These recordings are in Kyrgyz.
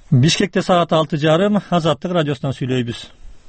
Бишкекте саат 6:30 Азаттык радиосунан сүйлөйбүз.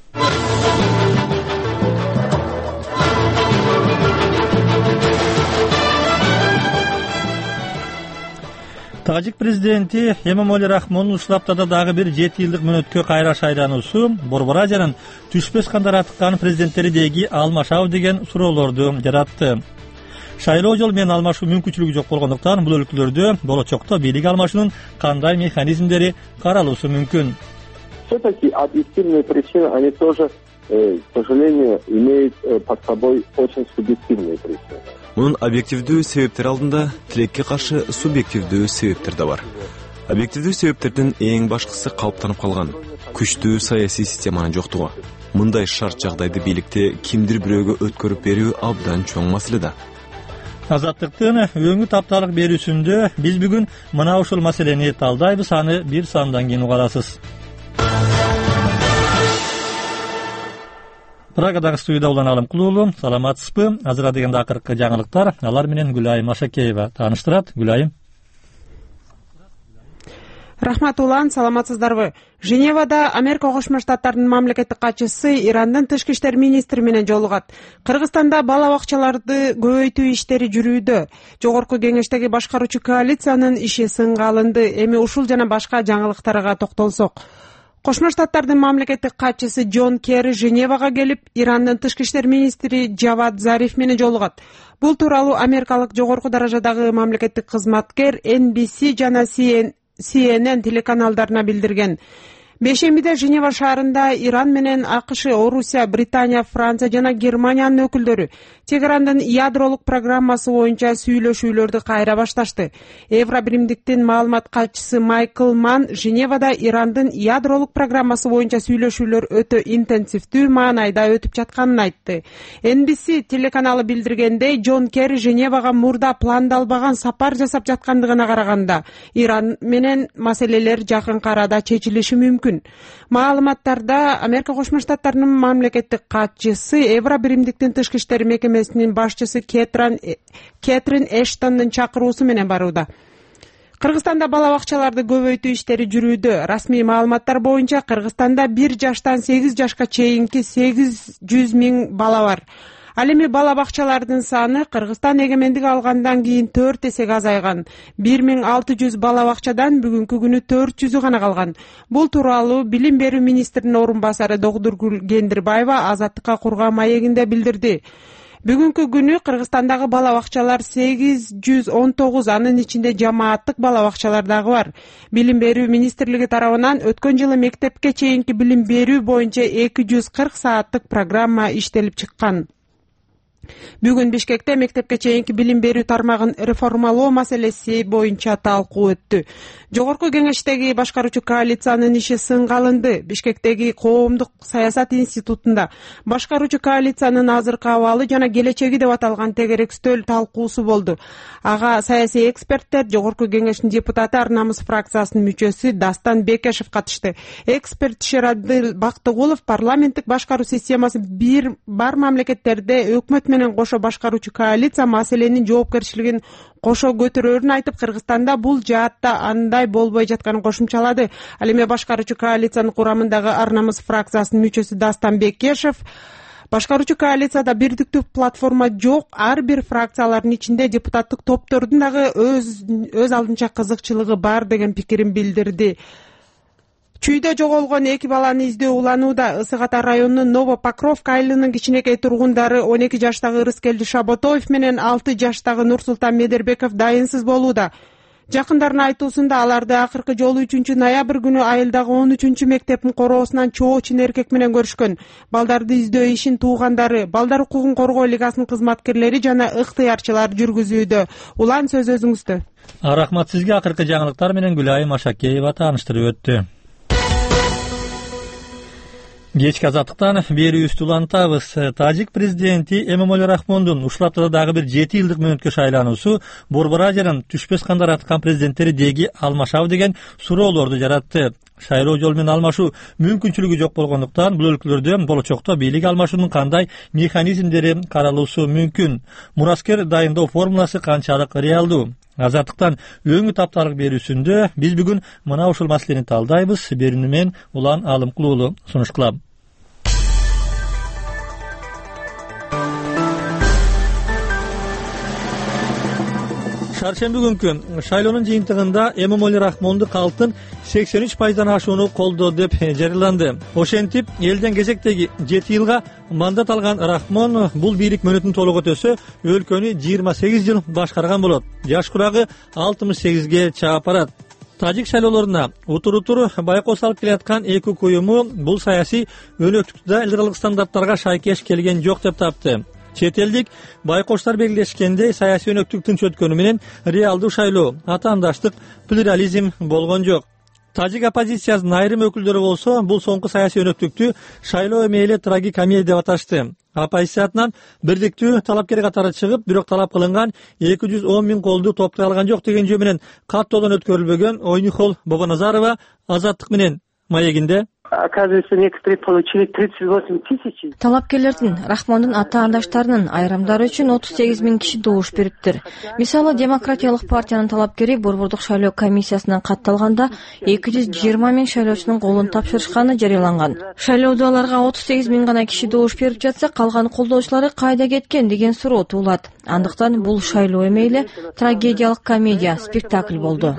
Тажик президенти Эмомали Рахмондун Ушулаптада дагы бир 7 жылдык мөөнөткө кайра шайлануусу Борбор Азиянын түшпөс кандары аткан президенттеридеги алмашабы деген суроолорду жаратты. Шайлоо жол менен алмашуу мүмкүнчүлүгү жок болгондуктан бул өлкөлөрдө болочокто бийлик алмашуунун кандай механизмдери каралуусу мүмкүн. Все-таки объективные причины, они тоже, к сожалению, имеют под собой очень субъективные причины. Мунун объективдүү себептери алдында тилекке каршы субъективдүү себептер да бар. Объективдүү себептердин эң башкысы калыптанып калган күчтүү саясий системанын жоктугу. Мындай шарт жагдайды бийликте кимдир бирөөгө өткөрүп берүү абдан чоң маселе да. Азаттыктын өңү тапталык берүүсүндө биз бүгүн мына ушул маселени талдайбыз, аны бир сандан кийин угарасыз. Прагадагы студияда улан Алым Кулуулу, саламатсызбы? Азыр дегенде акыркы жаңылыктар, алар менен Гүлайым Машакеева тааныштырат. Гүлайым. Рахмат улан, саламатсыздарбы? Женевада Америка Кошмо Штаттарынын мамлекеттик катчысы Ирандын тышкы иштер министри менен жолугат. Кыргызстанда бала бакчаларды көбөйтүү иштери жүрүүдө. Жогорку кеңештеги башкаруучу коалициянын иши сынга алынды. Эми ушул жана башка жаңылыктарга токтолсок. Кошмо Штаттардын мамлекеттик катчысы Джон Керри Женевага келип, Ирандын тышкы иштер министри Джавад Зариф менен жолугат. Бул тууралуу америкалык жогорку даражадагы мамлекеттик кызматкер NBC жана CNN телеканалдарына билдирген. Бейшембиде Женева шаарында Иран менен АКШ, Орусия, Британия, Франция жана Германиянын өкүлдөрү Тегерандын ядролук программасы боюнча сүйлөшүүлөрдү кайра башташты. Евробиримдиктин маалымат катчысы Майкл Манн Женевада Ирандын ядролук программасы боюнча сүйлөшүүлөр өтө интенсивдүү маанайда өтүп жатканын айтты. NBC телеканалы билдиргендей, Джон Керри Женевага мурда пландалбаган сапар жасап жаткандыгына караганда, Иран менен маселелер жакын арада чечилиши мүмкүн. Маалыматтарда Америка Кошмо Штаттарынын мамлекеттик катчысы Евробиримдиктин тышкы иштер мекемесинин башчысы Кэтрин Эштондун чакыруусу менен барууда. Кыргызстанда бала бакчаларды көбөйтүү иштери жүрүүдө. Расмий маалыматтар боюнча Кыргызстанда 1 жаштан 8 жашка чейинки 800 миң бала бар. Ал эми бала бакчалардын саны Кыргызстан эгемендик алгандан кийин 4 эсеге азайган. 1600 бала бакчадан бүгүнкү күнү 400 гана калган. Бул тууралуу Билим берүү министринин орун басары Догдургүл Кендирбаева Азаттыкка курган маегинде билдирди. Бүгүнкү күнү Кыргызстандагы бала бакчалар 819, анын ичинде жамааттык бала бакчалар дагы бар. Билим берүү министрлиги тарабынан өткөн жылы мектепке чейинки билим берүү боюнча 240 сааттык программа иштелип чыккан. Бүгүн Бишкекте мектепке чейинки билим берүү тармагын реформалоо маселеси боюнча талкуу өттү. Жогорку кеңештеги башкаруучу коалициянын иши сынга алынды. Бишкектеги Коомдук саясат институтунда башкаруучу коалициянын азыркы абалы жана келечеги деп аталган тегерек стөл талкуусу болду. Ага саясий эксперттер, жогорку кеңештин депутаты Ар-Намыс фракциясынын мүчөсү Дастан Бекешев катышты. Эксперт Шерадыл Бактыгулов парламенттик башкаруу системасы бар мамлекеттерде өкмөт менен кошо башкаруучу коалиция маселенин жоопкерчилигин кошо көтөрөрүн айтып, Кыргызстанда бул жаатта андай болбой жатканын кошумчалады. Ал эми башкаруучу коалициянын курамындагы Ар-Намыс фракциясынын мүчөсү Дастан Бекешев башкаруучу коалицияда бирдиктүү платформа жок, ар бир фракциялардын ичинде депутаттык топтордун дагы өз алдынча кызыкчылыгы бар деген пикирин билдирди. Чүйдө жоголгон 2 баланы издөө уланууда. Ысык Ата районунун Новопокровка айылынын кичинекей тургундары 12 жаштагы Рыскелди Шаботоев менен 6 жаштагы Нурсултан Медербеков дайынсыз болууда. Жакындардын айтуусунда аларды акыркы жолу 3 ноябрь күнү айылдагы 13 мектептин короосунан чоо чин эркек менен көрүшкөн. Балдарды издөө ишин туугандары, Балдар укугун коргоо лигасынын кызматкерлери жана ыктыярчылар жүргүзүүдө. Улан сөз өзүңүздө. Рахмат сизге. Акыркы жаңылыктар менен Гүлайым Машакеева тааныштырып өттү. Кечки Азаттыктан берүүбүздү улантабыз. Тажик президенти Эмомали Рахмондун Ушулаптада дагы бир 7 жылдык мөөнөткө шайлануусу Борбор Азиянын түшпөс кандары аткан президенттери деги алмашабы деген суроолорду жаратты. Шайлоо жол менен алмашуу мүмкүнчүлүгү жок болгондуктан бул өлкөлөрдө болочокто бийлик алмашуунун кандай механизмдери каралуусу мүмкүн? Мураскер дайындоо формуласы канчалык реалдуу? Азаттыктан өңү тапталык берүүсүндө биз бүгүн мына ушул маселени талдайбыз. Берүүнү мен Улан Алымкул уулу сунуш кылам. Шаршемби күнкү шайлоонун жыйынтыгында Эмомали Рахмонду калктын 83% ашууну колдоо деп жарыяланды. Ошентип, элден кезектеги 7 жылга мандат алган Рахмон бул бийлик мөөнөтүн толук өтөсө, өлкөнү 28 жыл башкарган болот. Жаш курагы 68ге чаап барат. Тажик шайлоолоруна утур байкоо салып келаткан ЭК уюму бул саясий өнөктүктө элдералык стандарттарга шайкеш келген жок деп тапты. Чет элдик байкоочтор белгилешкендей, саясий өнөктүк тынч өткөнү менен реалдуу шайлоо, атаандаштык, плюрализм болгон жок. Тажик оппозициясынын айрым өкүлдөрү болсо, бул соңку саясий өнөктүктү шайлоо эми эле трагикомедия деп аташты. Оппозициянан бирдиктүү талапкер катары чыгып, бирок талап кылынган 210 000 колду топтой алган жок деген жөө менен каттоодон өткөрүлбөгөн Ойнихол Бабаназарова Азаттык менен маегинде Оказывается, некоторые получили 38 000. Талапкерлердин, Рахмондун ата-андаштарынын айрымдары үчүн 38 000 киши добуш бериптир. Мисалы, Демократиялык партиянын талапкери Борбордук шайлоо комиссиясынан катталганда 220 000 шайлоочунун колун тапшырышканы жарыяланган. Шайлоодо аларга 38 000 гана киши добуш берип жатса, калган колдоочулары кайда кеткен деген суроо туулат. Андыктан бул шайлоо эми эле трагедиялык комедия, спектакль болду.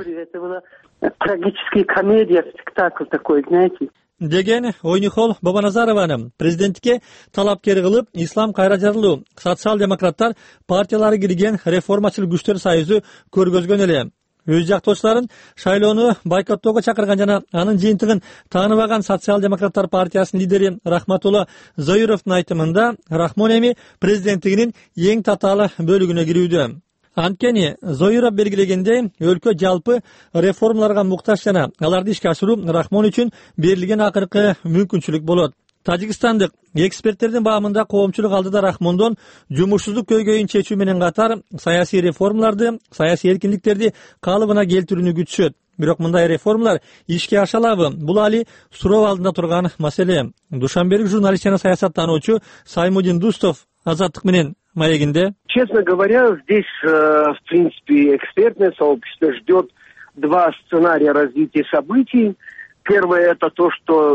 Трагическая комедия, спектакль такой, знаете. Деген Ойнихол Бабаназарованын президенттикке талапкер кылып, Ислам Кайражарлуу социал-демократтар партиялары кирген реформачыл күчтөр союзу көргөзгөн эле. Өз жактоочуларын шайлоону бойкоттоого чакырган жана анын жыйынтыгын тааныбаган социал-демократтар партиясынын лидери Рахматулла Зоюровдун айтымында, Рахмон эми президенттигинин эң татаал бөлүгүнө кирүүдө. Анткени Зоюров белгилегендей, өлкө жалпы реформаларга муктаж жана аларды ишке ашыруу Рахмон үчүн берилген акыркы мүмкүнчүлүк болот. Тажикстандык эксперттердин баамында коомчулук алдыда Рахмондон жумушсуздук көйгөйүн чечүү менен катар саясий реформаларды, саясий эркиндиктерди калыбына келтирүүнү күтүшөт. Бирок мындай реформалар ишке аша алабы? Бул али суроо алдында турган маселе. Душанбелик журналист жана саясаттануучу Саймудин Дустов Азаттык менен маегинде. Честно говоря, здесь, в принципе, экспертное сообщество ждет два сценария развития событий. Первое — это то, что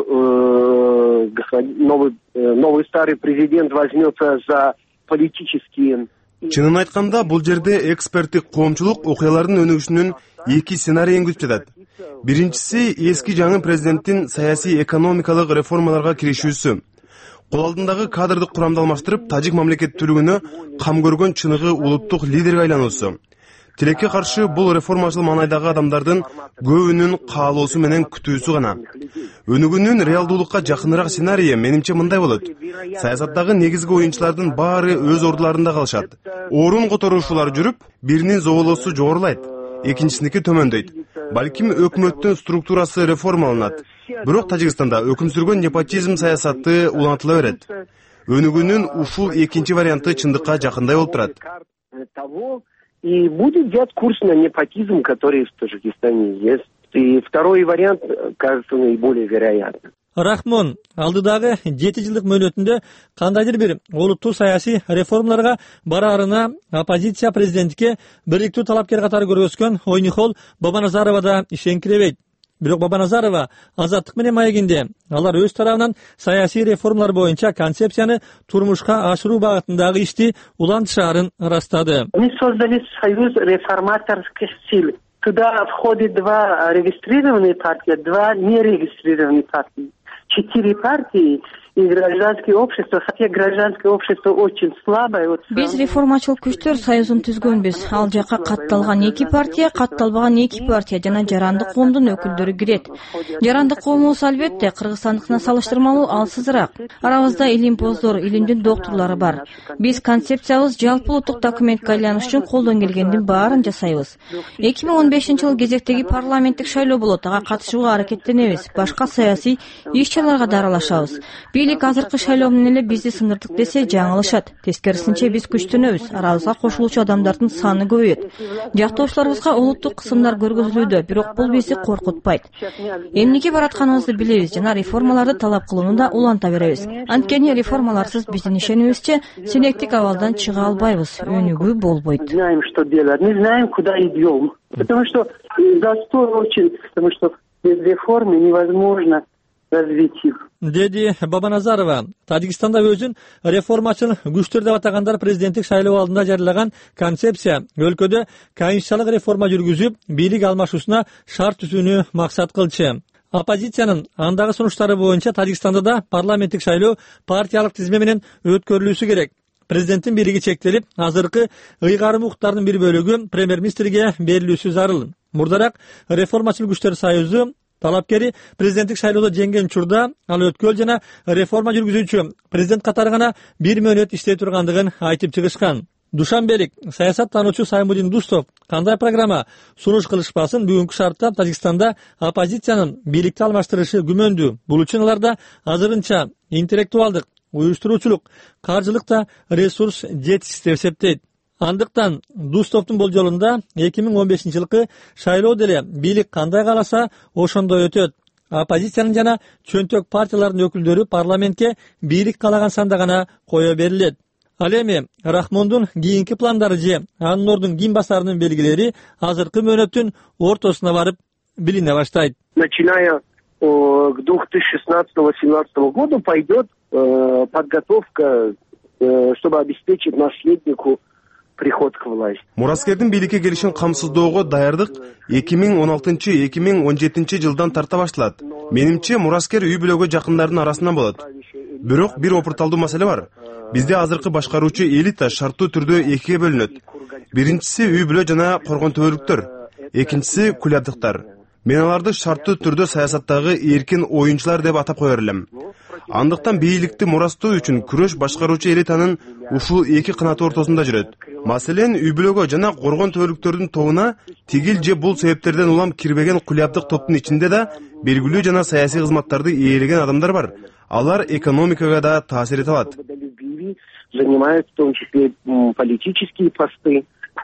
новый старый президент возьмется за политические... Чынын айтканда, бул жерде эксперттик коомчулук окуялардын өнүгүшүнүн эки сценарийин күтүп жатат. Биринчиси эски жаңы президенттин саясий экономикалык реформаларга киришүүсү. Кол алдындагы кадрдык курамды алмаштырып, тажик мамлекеттүүлүгүнө кам көргөн чыныгы улуттук лидерге айлануусу. Тилекке каршы бул реформачыл маанайдагы адамдардын көбүнүн каалоосу менен күтүүсү гана. Өнүгүүнүн реалдуулукка жакыныраак сценарийи менимче мындай болот. Саясаттагы негизги оюнчулардын баары өз ордуларында калышат. Орун которушуулар жүрүп, биринин зоолосу жогорулайт, экинчисиники төмөндөйт. Балким өкмөттүн структурасы реформаланат. Бирок Тажикстанда өкүм сүргөн непотизм саясаты улантыла берет. Өнүгүүнүн ушул экинчи варианты чындыкка жакындай болуп турат. И будет взят курс на непотизм, который в Таджикистане есть. И второй вариант кажется наиболее вероятным. Рахмон алдыдагы 7 жылдык мөөнөтүндө кандайдыр бир олуттуу саясий реформаларга бараарына оппозиция президентке бириктүү талапкер катары көргөзгөн Ойнихол Бабаназарова да ишенкиребейт. Бирок Бабаназарова Азаттык менен маегинде алар өз тарабынан саясий реформалар боюнча концепцияны турмушка ашыруу багытындагы ишти улантышаарын ырастады. Мы создали союз реформаторских сил. Туда входят два регистрированные партии, два нерегистрированные партии. 4 партии и гражданское общество, хотя гражданское общество очень слабое. Биз реформачыл күчтөр союзун түзгөнбүз. Ал жака катталган 2 партия, катталбаган 2 партия жана жарандык коомдун өкүлдөрү кирет. Жарандык коомубуз албетте Кыргызстандыкына салыштырмалуу алсызыраак. Арабызда илимпоздор, илимдин докторлору бар. Биз концепциябыз жалпы улуттук документке айланыш үчүн колдон келгендин баарын жасайбыз. 2015-жылы кезектеги парламенттик шайлоо болот, ага катышууга аракеттенебиз. Башка саясий иш-чараларга да аралашабыз. бийлик азыркы шайлоо менен эле бизди сындырдык десе жаңылышат. Тескерисинче биз күчтөнөбүз, арабызга кошулуучу адамдардын саны көбөйөт. Жактоочуларыбызга улуттук кысымдар көргөзүлүүдө, бирок бул бизди коркутпайт. Эмнеге баратканыбызды билебиз жана реформаларды талап кылууну да уланта беребиз. Анткени реформаларсыз биздин ишенибизче сенектик абалдан чыга албайбыз, өнүгүү болбойт. Знаем, что делать, не знаем, куда идем. Потому что застой очень, потому что без реформы невозможно развитие. Деди Бабаназарова. Тажикстанда өзүн реформачыл күчтөр деп атагандар президенттик шайлоо алдында жарыяган концепция өлкөдө конституциялык реформа жүргүзүп, бийлик алмашуусуна шарт түзүүнү максат кылчу. Оппозициянын андагы сунуштары боюнча Тажикстанда да парламенттик шайлоо партиялык тизме менен өткөрүлүүсү керек. Президенттин бийлиги чектелип, азыркы ыйгарым укуктардын бир бөлүгү премьер-министрге берилүүсү зарыл. Мурдараак реформачыл күчтөр союзу талапкери президенттик шайлоодо жеңген учурда ал өткөл жана реформа жүргүзүүчү президент катары гана 1 мөөнөт иштей тургандыгын айтып чыгышкан. Душанбелик саясаттануучу Саймудин Дустов кандай программа сунуш кылышпасын бүгүнкү шартта Тажикстанда оппозициянын бийликти алмаштырышы күмөндүү. Бул үчүн аларда азырынча интеллектуалдык, уюштуруучулук, каржылык да ресурс жетишсиз деп эсептейт. Андыктан Дустовдун болжолунда 2015-жылкы шайлоо деле бийлик кандай кааласа ошондой өтөт. Оппозициянын жана чөнтөк партиялардын өкүлдөрү парламентке бийлик каалаган санда гана кое берилет. Ал эми Рахмондун кийинки пландары же анын ордун ким басарынын белгилери азыркы мөөнөттүн ортосуна барып билине баштайт. Начиная к 2016-2017 году пойдет подготовка, чтобы обеспечить наследнику приход к власти. Мураскердин бийликке келишин камсыздоого даярдык 2016-2017 жылдан тарта башталат. Менимче Мураскер үй бүлөгө жакындардын арасынан болот. Бирок бир опурталдуу маселе бар. Бизде азыркы башкаруучу элита шарттуу түрдө экиге бөлүнөт. Биринчиси үй бүлө жана коргон төбөлүктөр, экинчиси кулябдыктар. Мен аларды шарттуу түрдө саясаттагы эркин оюнчулар деп атап коер элем. Андыктан бийликти мурастоо үчүн күрөш башкаруучу элитанын ушул эки канаты ортосунда жүрөт. Маселен, үй бүлөгө жана коргон төбөлүктөрдүн тобуна тигил же бул себептерден улам кирбеген кулябдык топтун ичинде да белгилүү жана саясий кызматтарды ээлеген адамдар бар. Алар экономикага да таасир эте алат. Занимают в том числе политические посты,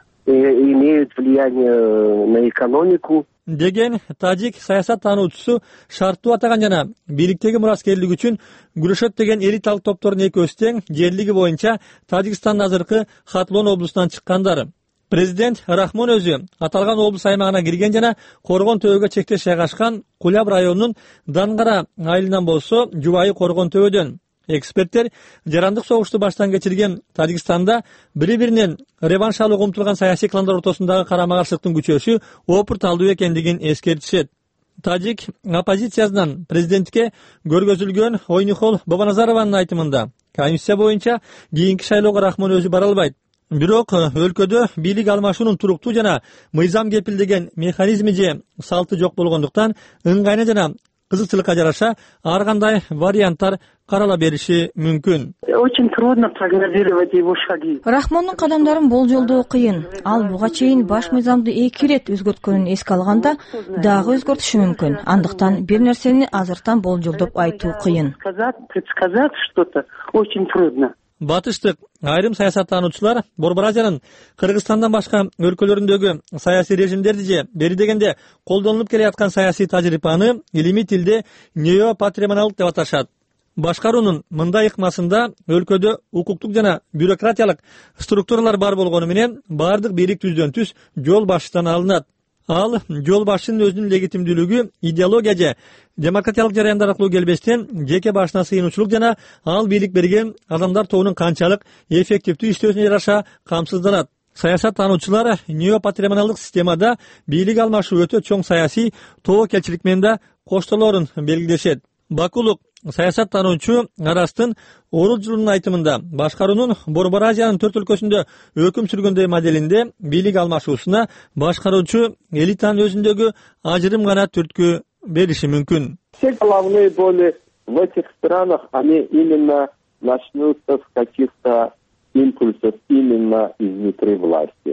имеют влияние на экономику. Деген тажик саясаттануучусу шарттуу атаган жана бийликтеги мураскерлик үчүн күрөшөт деген элиталык топтордун экөөсү тең жерлиги боюнча Тажикстандын азыркы Хатлон облусунан чыккандар. Президент Рахмон өзү аталган облус аймагына кирген жана Коргон төбөгө чектеш жайгашкан Куляб районунун Дангара айылынан болсо жубайы Коргон төбөдөн. Эксперттер жарандык согушту баштан кечирген Тажикстанда бири-биринен реванш алууга умтулган саясий кландар ортосундагы карама-каршылыктын күчөшү опурталдуу экендигин эскертишет. Тажик оппозициясынан президентке көргөзүлгөн Ойнухол Бабаназарованын айтымында конституция боюнча кийинки шайлоого Рахмон өзү бара албайт. Бирок өлкөдө бийлик алмашуунун туруктуу жана мыйзам кепилдеген механизми же салты жок болгондуктан ыңгайына жана кызыкчылыкка жараша ар кандай варианттар карала бериши мүмкүн. Очень трудно прогнозировать его шаги. Рахмондун кадамдарын болжолдоо кыйын. Ал буга чейин баш мыйзамды 2 ирет өзгөрткөнүн эске алганда дагы өзгөртүшү мүмкүн. Андыктан бир нерсени азыртан болжолдоп айтуу кыйын. Предсказать что-то очень трудно. Батыштык айрым саясаттануучулар Борбор Азиянын Кыргызстандан башка өлкөлөрүндөгү саясий режимдерди же бери дегенде колдонулуп келе жаткан саясий тажрыйбаны илимий тилде неопатримоналдык деп аташат. Башкаруунун мындай ыкмасында өлкөдө укуктук жана бюрократиялык структуралар бар болгону менен баардык бийлик түздөн түз жол башчыдан алынат. Ал жол башчынын өзүнүн легитимдүүлүгү идеология же демократиялык жараяндар аркылуу келбестен жеке башына сыйынуучулук жана ал бийлик берген адамдар тобунун канчалык эффективдүү иштөөсүнө жараша камсызданат. Саясаттануучулар неопатримоналдык системада бийлик алмашуу өтө чоң саясий тобокелчилик менен да коштолоорун белгилешет. Бакулук саясаттануучу Арастын Орулжулунун айтымында башкаруунун Борбор Азиянын 4 өлкөсүндө өкүм сүргөндөй моделинде бийлик алмашуусуна башкаруучу элитанын өзүндөгү ажырым гана түрткү бериши мүмкүн. Все головные боли в этих странах, они именно начнутся с каких-то импульсов именно изнутри власти.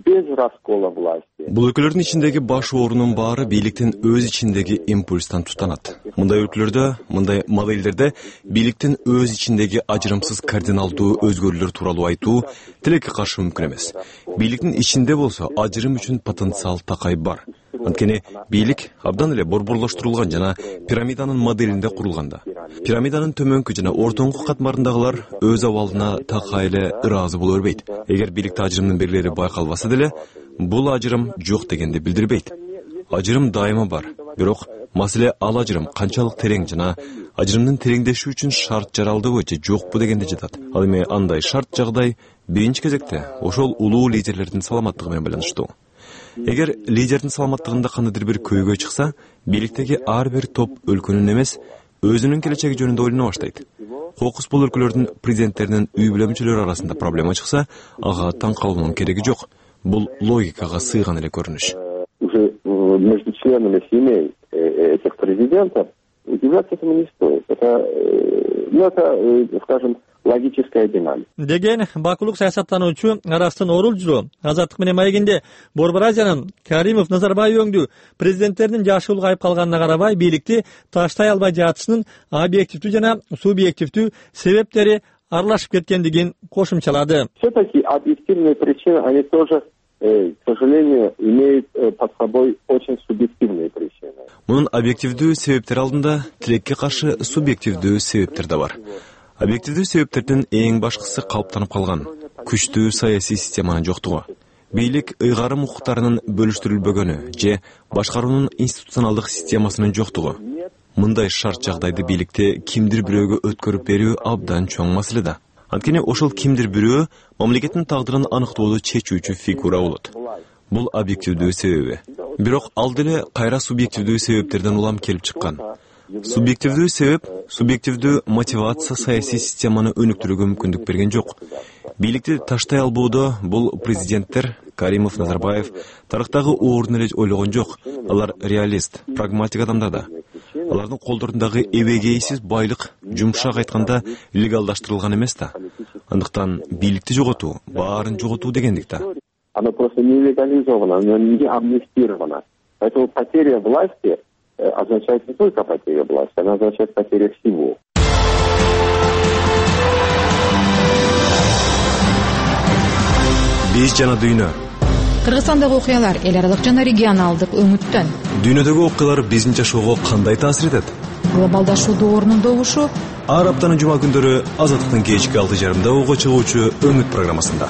без раскола власти. Бул өлкөлөрдүн ичиндеги баш оорунун баары бийликтин өз ичиндеги импульстан туттанат. Мындай өлкөлөрдө, мындай моделдерде бийликтин өз ичиндеги ажырымсыз кардиналдуу өзгөрүүлөр тууралуу айтуу тилекке каршы мүмкүн эмес. Бийликтин ичинде болсо ажырым үчүн потенциал такай бар. Анткени бийлик абдан эле борборлоштурулган жана пирамиданын моделинде курулганда. Пирамиданын төмөнкү жана ортоңку катмарындагылар өз абалына такай эле ыраазы боло бербейт. Эгер бийликте ажырымдын белгилери байкалбаса деле, бул ажырым жок дегенди билдирбейт. Ажырым дайыма бар, бирок маселе ал ажырым канчалык терең жана ажырымдын тереңдеши үчүн шарт жаралдыбы же жокпу дегенде жатат. Ал эми андай шарт жагдай биринчи кезекте ошол улуу лидерлердин саламаттыгы менен байланыштуу. Эгер лидердин саламаттыгында кандайдыр бир көйгөй чыкса, бийликтеги ар бир топ өлкөнүн эмес, өзүнүн келечеги жөнүндө ойлоно баштайт. Кокус бул өлкөлөрдүн президенттеринин үй бүлө мүчөлөрү арасында проблема чыкса, ага таң калуунун кереги жок. Бул логикага сыйган эле көрүнүш. Уже между членами семей этих президентов удивляться этому не стоит. Это, скажем, логическая динамика. Деген бакулук саясаттануучу Арастын Орулжу Азаттык менен маегинде Борбор Азиянын Каримов Назарбаев өңдүү президенттеринин жашы улгайып калганына карабай бийликти таштай албай жатышынын объективдүү жана субъективдүү себептери аралашып кеткендигин кошумчалады. Все-таки объективные причины, они тоже, к сожалению, имеют под собой очень субъективные причины. Мунун объективдүү себептери алдында тилекке каршы субъективдүү себептер да бар. Объективдүү себептердин эң башкысы калыптанып калган күчтүү саясий системанын жоктугу. Бийлик ыйгарым укуктарынын бөлүштүрүлбөгөнү же башкаруунун институционалдык системасынын жоктугу. Мындай шарт жагдайды бийликте кимдир бирөөгө өткөрүп берүү абдан чоң маселе да. Анткени ошол кимдир бирөө мамлекеттин тагдырын аныктоодо чечүүчү фигура болот. Бул объективдүү себеби. Бирок ал деле кайра субъективдүү себептерден улам келип чыккан. Субъективдүү себеп, субъективдүү мотивация саясий системаны өнүктүрүүгө мүмкүндүк берген жок. Бийликти таштай албоодо бул президенттер Каримов, Назарбаев тарыхтагы ордун эле ойлогон жок. Алар реалист, прагматик адамдар да. Алардын колдорундагы эбегейсиз байлык жумшак айтканда легалдаштырылган эмес да. Андыктан бийликти жоготуу, баарын жоготуу дегендик да. Оно просто не легализовано, оно не амнистировано. Поэтому потеря власти означает не только потеря власти, она означает потеря всего. Биз жана дүйнө. Кыргызстандагы окуялар эл аралык жана регионалдык өңүттөн. Дүйнөдөгү окуялар биздин жашоого кандай таасир этет? Глобалдашуу доорунун добушу. Ар аптанын жума күндөрү Азаттыктын кечки 6:30 ого чыгуучу Өмүт программасында.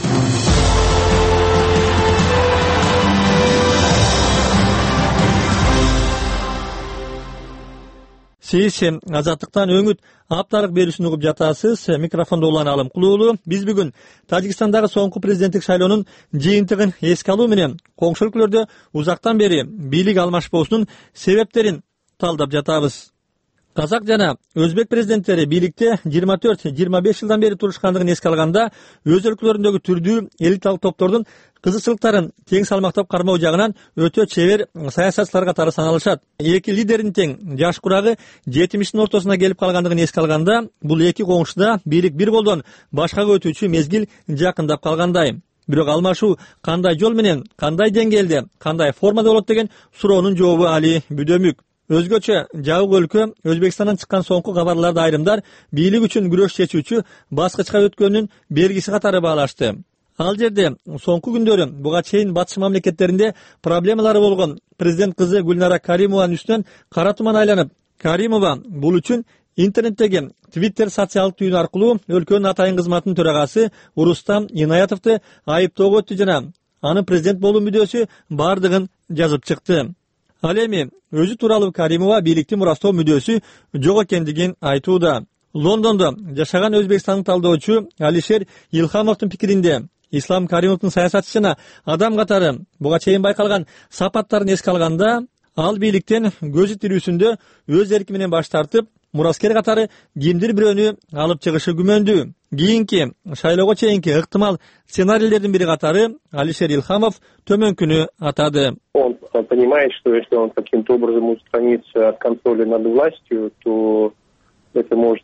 Сиз Азаттыктан Өңүт апталык берүүсүн угуп жатасыз. Микрофондо Улан Алымкулуулу. Биз бүгүн Тажикстандагы соңку президенттик шайлоонун жыйынтыгын эске алуу менен коңшу өлкөлөрдө узактан бери бийлик алмашпоосунун себептерин талдап жатабыз. Казак жана Өзбек президенттери бийликте 24-25 жылдан бери турушкандыгын эске алганда, өз өлкөлөрүндөгү түрдүү элиталык топтордун кызыкчылыктарын тең салмактап кармоо жагынан өтө чебер саясатчылар катары саналышат. Эки лидердин тең жаш курагы 70-тин ортосуна келип калгандыгын эске алганда, бул эки коңшуда бийлик бир колдон башкага өтүүчү мезгил жакындап калгандай. Бирок алмашуу кандай жол менен, кандай деңгээлде, кандай формада болот деген суроонун жообу али бүдөмүк. Өзгөчө жабык өлкө Өзбекстандан чыккан соңку кабарларды айрымдар бийлик үчүн күрөш чечүүчү баскычка өткөнүн белгиси катары баалашты. Ал жерде соңку күндөрү буга чейин батыш мамлекеттеринде проблемалары болгон президент кызы Гүлнара Каримованын үстүнөн кара туман айланып, Каримова бул үчүн интернеттеги Twitter социалдык түйүнү аркылуу өлкөнүн атайын кызматынын төрагасы Урустам Инаятовду айыптоого өттү жана анын президент болуу мүдөөсү бардыгын жазып чыкты. Ал эми өзү тууралуу Каримова бийликти мурастоо мүдөөсү жок экендигин айтууда. Лондондо жашаган Өзбекстандык талдоочу Алишер Илхамовдун пикиринде Ислам Каримовдун саясатчы жана адам катары буга чейин байкалган сапаттарын эске алганда, ал бийликтен көзү тирүүсүндө өз эрки менен баш тартып, мураскер катары кимдир бирөөнү алып чыгышы күмөндүү. Кийинки шайлоого чейинки ыктымал сценарийлердин бири катары Алишер Илхамов төмөнкүнү атады. Он понимает, что если он каким-то образом устранится от контроля над властью, то Это может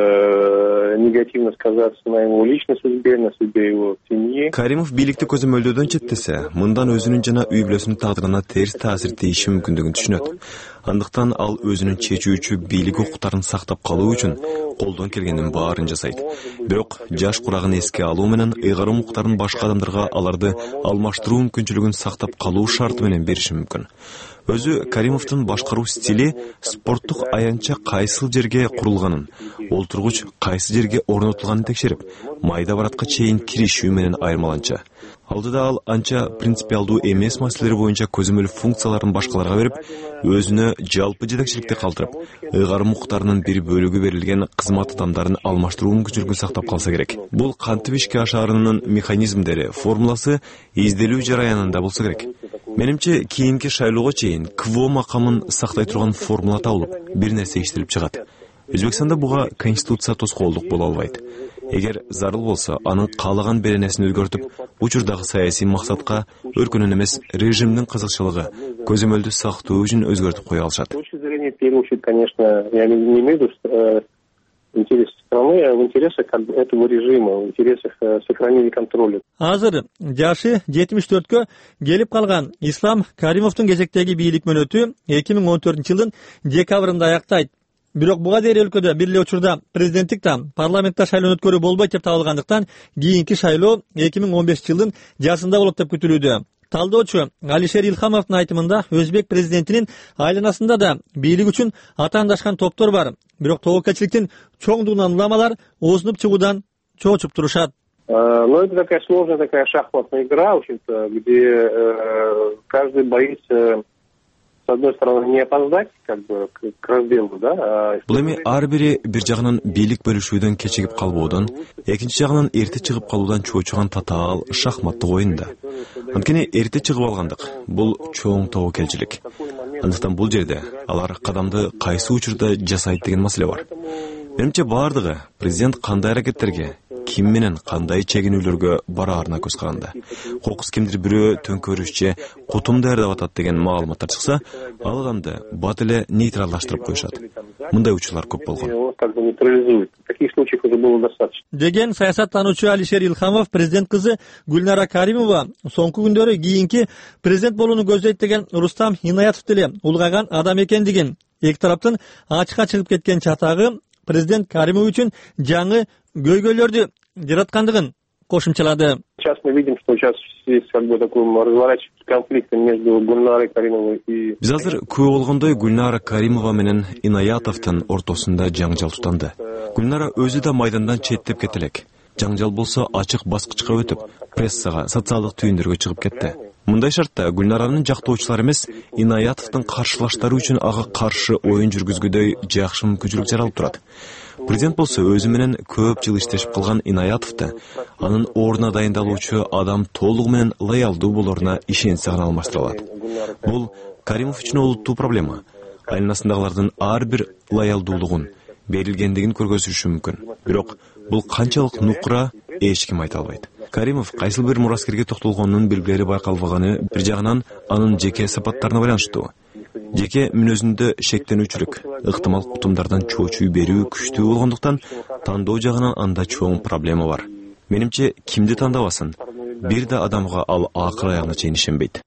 негативно сказаться на его личной судьбе, на судьбе его семьи. Каримов бийликти көзөмөлдөөдөн четтесе, мындан өзүнүн жана үй бүлөсүнүн тагдырына терс таасир тийиши мүмкүндүгүн түшүнөт. Андыктан ал өзүнүн чечүүчү бийлик укуктарын сактап калуу үчүн колдон келгендин баарын жасайт. Бирок жаш курагын эске алуу менен ыйгарым укуктарын башка адамдарга аларды алмаштыруу мүмкүнчүлүгүн сактап калуу шарты менен бериши мүмкүн. Өзү Каримовдун башкаруу стили спорттук аянтча кайсыл жерге курулганын, олтургуч кайсы жерге орнотулганын текшерип, майда баратка чейин киришүү менен айырмаланча. Алдыда ал анча принципиалдуу эмес маселелер боюнча көзөмөл функцияларын башкаларга берип, өзүнө жалпы жетекчиликти калтырып, ыйгарым укуктарынын бир бөлүгү берилген кызмат адамдарын алмаштыруу мүмкүнчүлүгүн сактап калса керек. Бул кантип ишке ашаарынын механизмдери, формуласы изделүү жараянында болсо керек. Менимче, кийинки шайлоого чейин КВО макамын сактай турган формула табылып, бир нерсе иштелип чыгат. Өзбекстанда буга конституция тоскоолдук боло албайт. Эгер зарыл болсо, анын каалаган беренесин өзгөртүп, учурдагы саясий максатка өлкөнүн эмес режимдин кызыкчылыгы, көзөмөлдү сактоо үчүн өзгөртүп кое алышат. С точки зрения, в первую очередь, конечно, я не имею в виду интересы страны, а в интересах этого режима, в интересах сохранения контроля. Азыр жашы 74кө келип калган Ислам Каримовдун кезектеги бийлик мөөнөтү 2014-жылдын декабрында аяктайт. Бирок буга дейин өлкөдө бир эле учурда президенттик там парламентте шайлоо өткөрүү болбойт деп табылгандыктан кийинки шайлоо 2015-жылдын жазында болот деп күтүлүүдө. Талдоочу Алишер Илхамовдун айтымында өзбек президентинин айланасында да бийлик үчүн атаандашкан топтор бар. Бирок тобокелчиликтин чоңдугунан уламалар оозунуп чыгуудан чоочуп турушат. Но это такая сложная такая шахматная игра, в общем-то, где каждый боится, с одной стороны, не опоздать, как бы, к разделу, да. Бул эми ар бири бир жагынан бийлик бөлүшүүдөн кечигип калбоодон, экинчи жагынан эрте чыгып калуудан чоочуган татаал шахматтык оюн да. Анткени эрте чыгып алгандык бул чоң тобокелчилик. Андыктан бул жерде алар кадамды кайсы учурда жасайт деген маселе бар. Менимче баардыгы президент кандай аракеттерге, ким менен кандай чегинүүлөргө бараарына көз каранды. Кокус кимдир бирөө төңкөрүшчү кутум даярдап атат деген маалыматтар чыкса, ал адамды бат эле нейтралдаштырып коюшат. Мындай учурлар көп болгон. Таких случаев уже было достаточно. Деген саясаттануучу Алишер Илхамов президент кызы Гүлнара Каримова соңку күндөрү кийинки президент болууну көздөйт деген Рустам Инаятов деле улгайган адам экендигин, эки тараптын ачыкка чыгып кеткен чатагы президент Каримов үчүн жаңы көйгөйлөрдү жараткандыгын кошумчалады. Сейчас мы видим, что сейчас есть как бы такой разворачивается конфликт между Гульнарой Каримовой и... Биз азыр күбө болгондой Гүлнара Каримова менен Инаятовдун ортосунда жаңжал тутанды. Гүлнара өзү да майдандан четтеп кетелек. Жаңжал болсо ачык баскычка өтүп, прессага, социалдык түйүндөргө чыгып кетти. Мындай шартта Гүлнаранын жактоочулары эмес, Инаятовдун каршылаштары үчүн ага каршы оюн жүргүзгүдөй жакшы мүмкүнчүлүк жаралып турат. Президент болсо өзү менен көп жыл иштешип калган Инаятовду анын ордуна дайындалуучу адам толугу менен лоялдуу болоруна ишенсе гана алмаштыра алат. Бул Каримов үчүн олуттуу проблема. Айланасындагылардын ар бир лоялдуулугун, берилгендигин көргөзүшү мүмкүн. Бирок бул канчалык нукура эч ким айта албайт. Каримов кайсыл бир мураскерге токтолгонунун белгилери байкалбаганы бир жагынан анын жеке сапаттарына байланыштуу. Жеке мүнөзүндө шектенүүчүлүк, ыктымал кутумдардан чоочуй берүү күчтүү болгондуктан тандоо жагынан анда чоң проблема бар. Менимче, кимди тандабасын, бир да адамга ал акыр аягына чейин ишенбейт.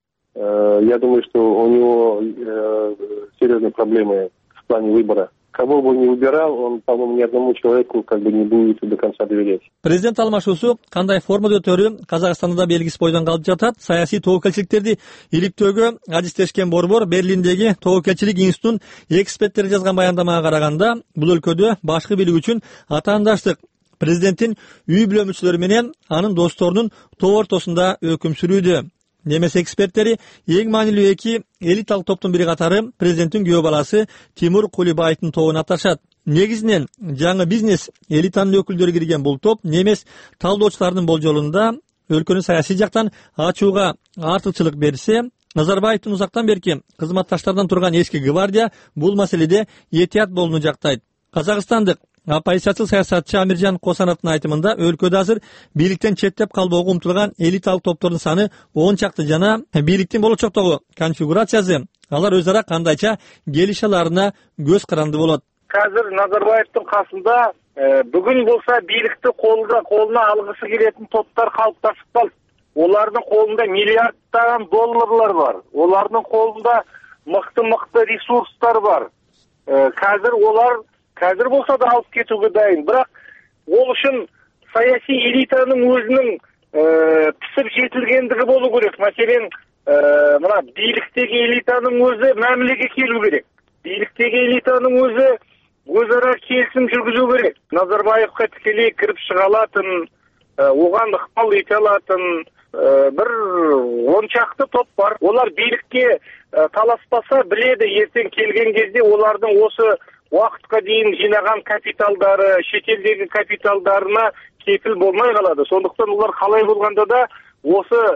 Я думаю, что у него серьезные проблемы в плане выбора. Кого бы он ни выбирал, он, по-моему, ни одному человеку как бы не будет до конца доверять. Президент алмашуусу кандай формада өтөрү Казакстанда да белгисиз бойдон калып жатат. Саясий тобокелчиликтерди иликтөөгө адистешкен борбор Берлиндеги тобокелчилик институтунун эксперттери жазган баяндамага караганда, бул өлкөдө башкы бийлик үчүн атаандаштык президенттин үй бүлө мүчөлөрү менен анын досторунун топ ортосунда өкүм сүрүүдө. Немес эксперттери эң маанилүү эки элиталык топтун бири катары президенттин күйөө баласы Тимур Кулибаевдин тобун аташат. Негизинен жаңы бизнес элитанын өкүлдөрү кирген бул топ немес талдоочулардын болжолунда өлкөнү саясий жактан ачууга артыкчылык берсе, Назарбаевдин узактан берки кызматташтардан турган эски гвардия бул маселеде этият болууну жактайт. Казакстандык оппозициячыл саясатчы Амиржан Косановдун айтымында өлкөдө азыр бийликтен четтеп калбоого умтулган элиталык топтордун саны 10 чакты жана бийликтин болочоктогу конфигурациясы алар өз ара кандайча келише аларына көз каранды болот. қазір Назарбаевтың қасында бүгін болса билікті қолына алғысы келетін топтар қалыптасып қалды. Олардың қолында миллиардтаған долларлар бар. Олардың қолында мықты ресурстар бар. Қазір болса да алып кетуге дайын. Бірақ ол үшін саяси элитаның өзінің пісіп жетілгендігі болу керек. Мәселен, мына биліктегі элитаның өзі мәмілеге келу керек. Биліктегі элитаның өзі өзара келісім жүргізу керек. Назарбаевқа тікелей кіріп шыға алатын, оған ықпал ете алатын бір 10 шақты топ бар. Олар билікке таласпаса біледі, ертең келген кезде олардың осы уақытқа дейін жинаған капиталдары, шетелдегі капиталдарына кепіл болмай қалады. Сондықтан олар қалай болғанда да осы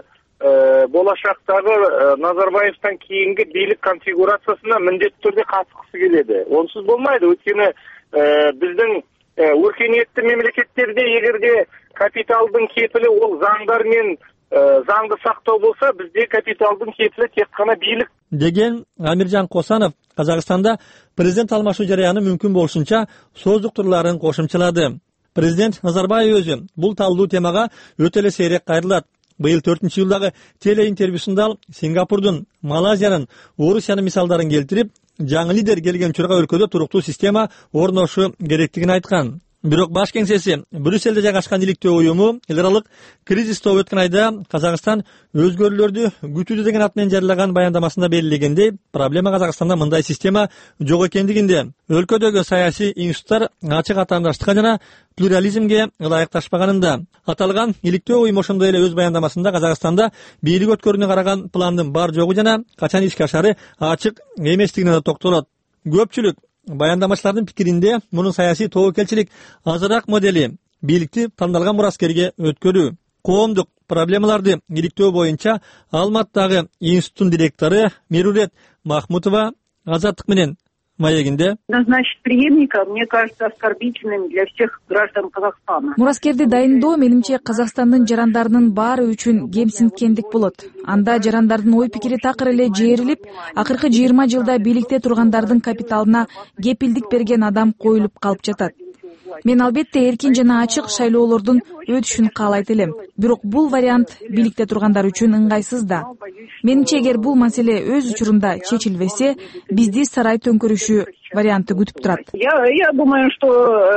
болашақтағы Назарбаевтан кейінгі билік конфигурациясына міндетті түрде қатысқысы келеді. Онсыз болмайды. Өйткені біздің өркениетті мемлекеттерде егерде капиталдың кепілі ол заңдар мен заңды сақтау болса, бізде капиталдың кепілі тек қана билік. Деген Амиржан Косанов Қазақстанда президент алмашу жараяны мүмкін болушунча создук турларын кошумчалады. Президент Назарбаев өзү бул талдуу темага өтө эле сейрек кайрылат. Быйыл 4-жылдагы телеинтервьюсунда Сингапурдун, Малайзиянын, Орусиянын мисалдарын келтирип, жаңы лидер келген учурга өлкөдө туруктуу система орношу керектигин айткан. Бирок баш кеңсеси Брюсселде жайгашкан иликтөө уюму эл аралык кризис тобу өткөн айда Казакстан өзгөрүүлөрдү күтүүдө деген ат менен жарыяган баяндамасында белгилегендей, проблема Казакстанда мындай система жок экендигинде. Өлкөдөгү саясий институттар ачык атаандаштыкка жана плюрализмге ылайыкташпаганында. Аталган иликтөө уюму ошондой эле өз баяндамасында Казакстанда бийлик өткөрүүнү караган пландын бар жогу жана качан ишке ашары ачык эместигине да токтолот. Көпчүлүк баяндамачылардын пикиринде мунун саясий тобокелчилик азыраак модели бийликти тандалган мураскерге өткөрүү. Коомдук проблемаларды иликтөө боюнча Алматтагы институттун директору Мерурет Махмутова Азаттык менен маегинде назначить преемника, мне кажется, оскорбительным для всех граждан Казахстана. Мураскерди дайындоо менимче Казакстандын жарандарынын баары үчүн кемсинткендик болот. Анда жарандардын ой пикири такыр эле жээрилип, акыркы 20 жылда бийликте тургандардын капиталына кепилдик берген адам коюлуп калып жатат. Мен албетте эркин жана ачык шайлоолордун өтүшүн каалайт элем. Бирок бул вариант бийликте тургандар үчүн ыңгайсыз да. Менимче эгер бул маселе өз учурунда чечилбесе, бизди сарай төңкөрүшү варианты күтүп турат. Я думаю, что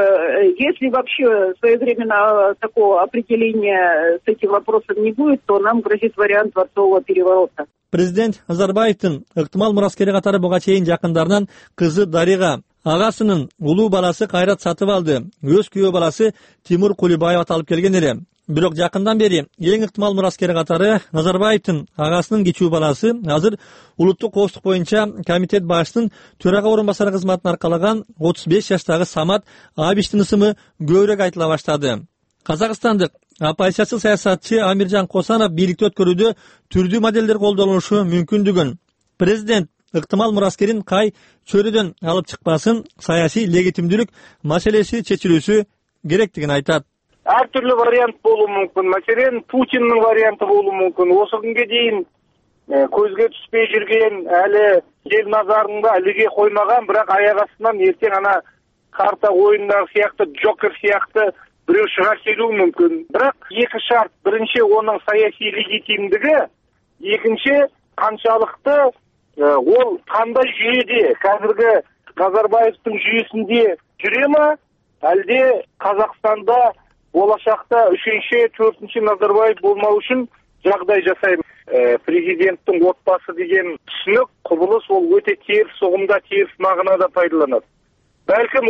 если вообще своевременно такого определения с этим вопросом не будет, то нам грозит вариант дворцового переворота. Президент Назарбаевдин ыктымал мураскери катары буга чейин жакындарынан кызы Дарига, агасынын улуу баласы Кайрат сатып алды. Өз күйөө баласы Тимур Кулибаев аталып келген эле. Бирок жакындан бери эң ыктымал мураскери катары Назарбаевдин агасынын кичүү баласы азыр улуттук коопсуздук боюнча комитет башчысынын төрага орун басары кызматын аркалаган 35 жаштагы Самат Абиштин ысымы көбүрөөк айтыла баштады. Казакстандык оппозициячыл саясатчы Амиржан Косанов бийликти өткөрүүдө түрдүү моделдер колдонулушу мүмкүндүгүн, президент ыктымал мураскерин кай чөйрөдөн алып чыкпасын, саясий легитимдүүлүк маселеси чечилүүсү керектигин айтат. Ар түрлүү вариант болуу мүмкүн. Маселен, Путиндин варианты болуу мүмкүн. Осы күнгө дейин көзгө түспөй жүрген, әлі ел назарында илиге коймаган, бирок аяк астынан ертең ана карта оюндагы сыяктуу, Джокер сыяктуу бирөө чыга келүү мүмкүн. Бирок эки шарт. Биринчи, онун саясий легитимдиги, экинчи, канчалыкты ол кандай жүйөдө, казыркы Назарбаевдин жүйөсүндө жүрө ма, алде Казакстанда болашакта 3-4 Назарбаев болмау үчүн жагдай жасайм. Президенттин отбасы деген түшүнүк, кубулуш ол өтө терс угумда, терс мағынада пайдаланат. Бәлким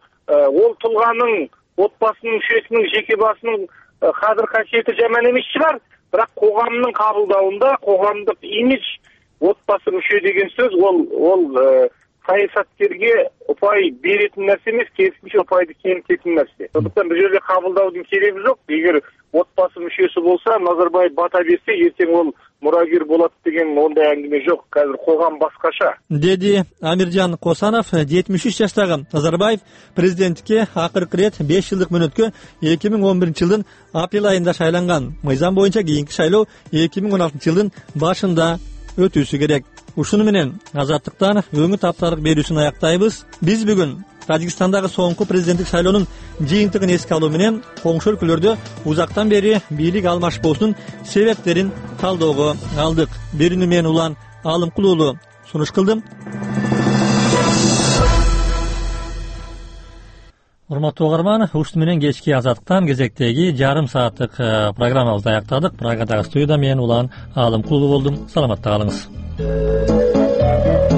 ол тулганын, отбасынын мүшөсүнүн, жеке басынын кадыр касиети жаман эмес чыгар, бирок коомдун кабылдауында коомдук имидж, отбасы мүшө деген сөз ол саясаткерге упай беретін нәрсе емес, керісінше упайды кемітетін нәрсе. Сондықтан бұл жерде қабылдаудың керегі жоқ. Егер отбасы мүшесі болса, Назарбаев бата берсе, ертең ол мұрагер болады деген ондай әңгіме жоқ. Қазір қоғам басқаша. Деді Амиржан Косанов. 73 жаштагы Назарбаев президенттикке акыркы рет 5 жылдык мөөнөткө 2011 жылдын апрель айында шайланган. Мыйзам боюнча кийинки шайлоо 2016 жылдын башында өтүүсү керек. Ушуну менен Азаттыктан өңү тапталык берүүсүн аяктайбыз. Биз бүгүн Тажикстандагы соңку президенттик шайлоонун жыйынтыгын эске алуу менен коңшу өлкөлөрдө узактан бери бийлик алмашпоосунун себептерин талоого алдык. Берүүнү мен Улан Алымкул уулу сунуш кылдым. Урматтуу угарман, ушуну менен кечки Азаттыктан кезектеги жарым сааттык программабызды аяктадык. Прагадагы студияда мен Улан Алымкул болдум. Саламатта калыңыз.